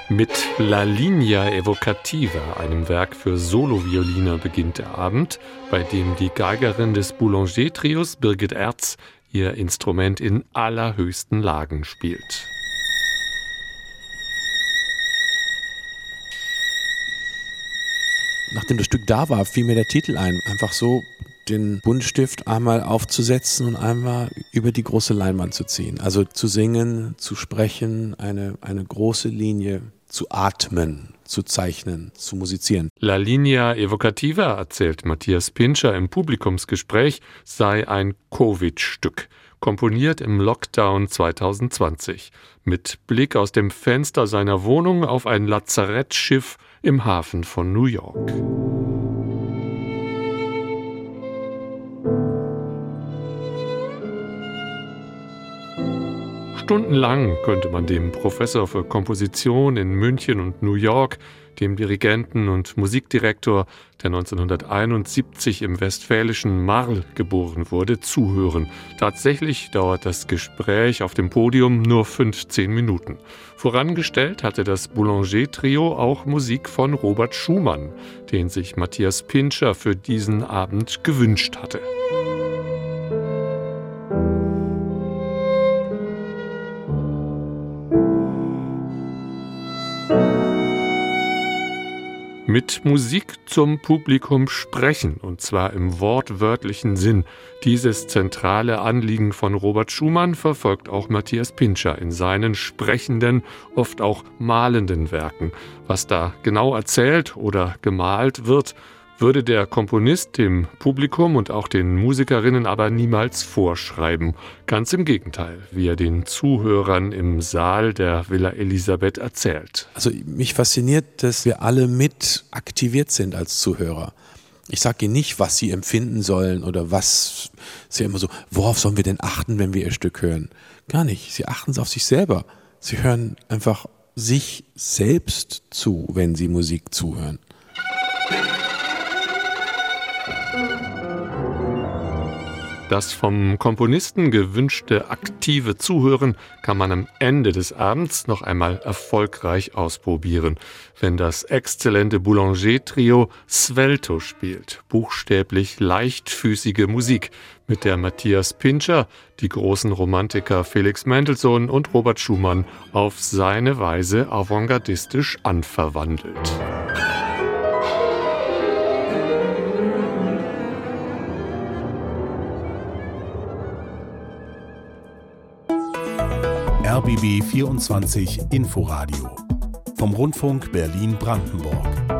Mit La Linea Evocativa, einem Werk für Solovioline, beginnt der Abend, bei dem die Geigerin des Boulanger-Trios, Birgit Erz, ihr Instrument in allerhöchsten Lagen spielt. Nachdem das Stück da war, fiel mir der Titel ein. Einfach so den Buntstift einmal aufzusetzen und einmal über die große Leinwand zu ziehen. Also zu singen, zu sprechen, eine große Linie zu atmen, zu zeichnen, zu musizieren. La Linea Evocativa, erzählt Matthias Pintscher im Publikumsgespräch, sei ein Covid-Stück, komponiert im Lockdown 2020, mit Blick aus dem Fenster seiner Wohnung auf ein Lazarettschiff im Hafen von New York. Stundenlang könnte man dem Professor für Komposition in München und New York, dem Dirigenten und Musikdirektor, der 1971 im westfälischen Marl geboren wurde, zuhören. Tatsächlich dauert das Gespräch auf dem Podium nur 15 Minuten. Vorangestellt hatte das Boulanger-Trio auch Musik von Robert Schumann, den sich Matthias Pintscher für diesen Abend gewünscht hatte. Mit Musik zum Publikum sprechen, und zwar im wortwörtlichen Sinn. Dieses zentrale Anliegen von Robert Schumann verfolgt auch Matthias Pintscher in seinen sprechenden, oft auch malenden Werken. Was da genau erzählt oder gemalt wird, würde der Komponist dem Publikum und auch den Musikerinnen aber niemals vorschreiben. Ganz im Gegenteil, wie er den Zuhörern im Saal der Villa Elisabeth erzählt. Also mich fasziniert, dass wir alle mit aktiviert sind als Zuhörer. Ich sage Ihnen nicht, was Sie empfinden sollen oder was. Sie immer so, worauf sollen wir denn achten, wenn wir Ihr Stück hören? Gar nicht. Sie achten auf sich selber. Sie hören einfach sich selbst zu, wenn Sie Musik zuhören. Das vom Komponisten gewünschte aktive Zuhören kann man am Ende des Abends noch einmal erfolgreich ausprobieren, wenn das exzellente Boulanger-Trio Svelto spielt, buchstäblich leichtfüßige Musik, mit der Matthias Pintscher die großen Romantiker Felix Mendelssohn und Robert Schumann auf seine Weise avantgardistisch anverwandelt. RBB 24 Inforadio vom Rundfunk Berlin-Brandenburg.